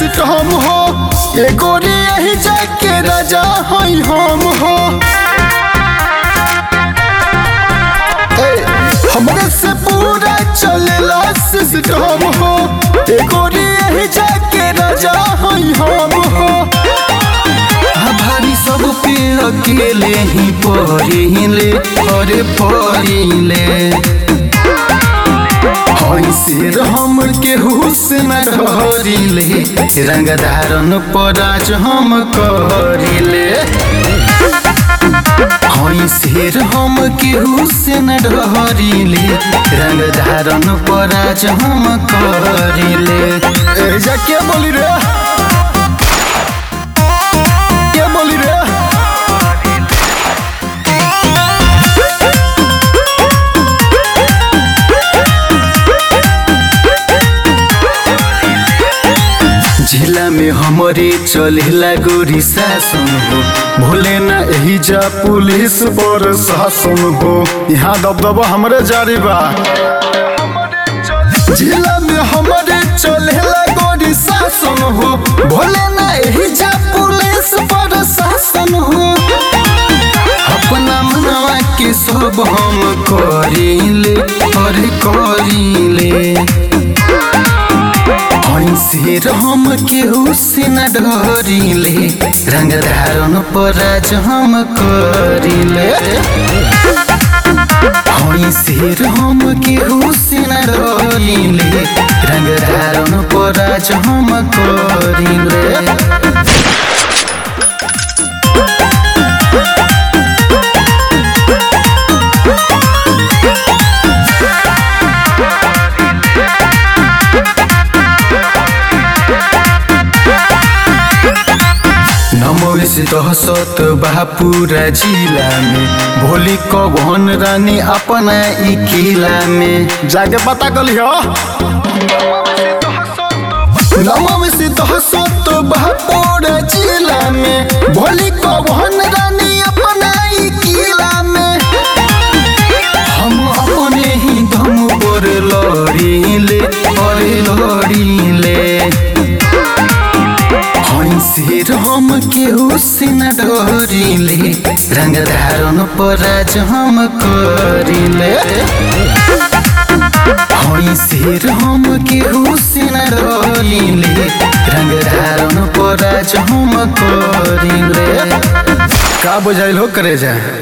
System हो एगो रे यही जाके राजा हई हम हो। हमरे से पूरा चलेला सिस्टम हो एगो रे यही जाके राजा हई हम हो। भारी सब पे अकेले ही पढ़िले अरे पढ़िले हई शेर हम केहू से न डरिले रंग धारण पराज हम करिले। हई शेर हम केहू से न डरिले रंग धारण पराज हम करिले। एजा क्या बोली रे क्या बोली रे। जिला में हमारे चलेला गोरी शासन हो भूले न यही जा पुलिस पर शासन हो। यहाँ दबदबा हमरे जारी बा। जिला में हमारे चलेला गोरी शासन हो भूले न यही जा पुलिस पर शासन हो। अपना मनवा के सब हम करिले अरे करिले। हई शेर हम केहू से न डरिले रंग धारण पराज हम करिले। हई शेर हम केहू से न डरिले रंग धारण पराज हम करिले। नमों से दहशत बापूरा जिला में भोली कौन रानी अपना ई किला में जाके पता कलियो। नमो से दहशत बापूरा जिला में भोली कौन रानी अपना ई किला में। हम अपने ही दम पर लड़िले अरे लड़िले। हई शेर हम केहू से न डरिले रंग धारण पराज हम करिले। हई शेर हम केहू से न डरिले रंग धारण पराज हम करिले। का बुझाइल हो करे जा।